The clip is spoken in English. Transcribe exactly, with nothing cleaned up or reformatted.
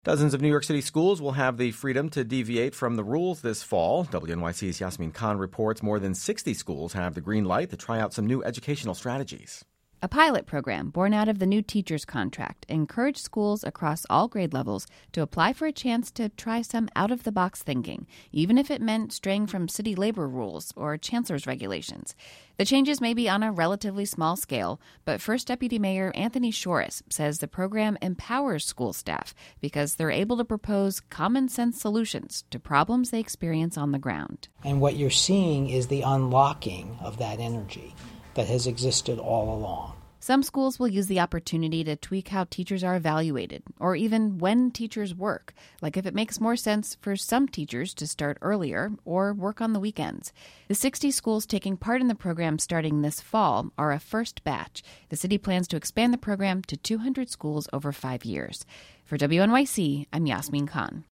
Dozens of New York City schools will have the freedom to deviate from the rules this fall. W N Y C's Yasmin Khan reports more than sixty schools have the green light to try out some new educational strategies. A pilot program born out of the new teachers contract encouraged schools across all grade levels to apply for a chance to try some out-of-the-box thinking, even if it meant straying from city labor rules or chancellor's regulations. The changes may be on a relatively small scale, but First Deputy Mayor Anthony Shorris says the program empowers school staff because they're able to propose common-sense solutions to problems they experience on the ground. And what you're seeing is the unlocking of that energy that has existed all along. Some schools will use the opportunity to tweak how teachers are evaluated, or even when teachers work, like if it makes more sense for some teachers to start earlier or work on the weekends. The sixty schools taking part in the program starting this fall are a first batch. The city plans to expand the program to two hundred schools over five years. For W N Y C, I'm Yasmin Khan.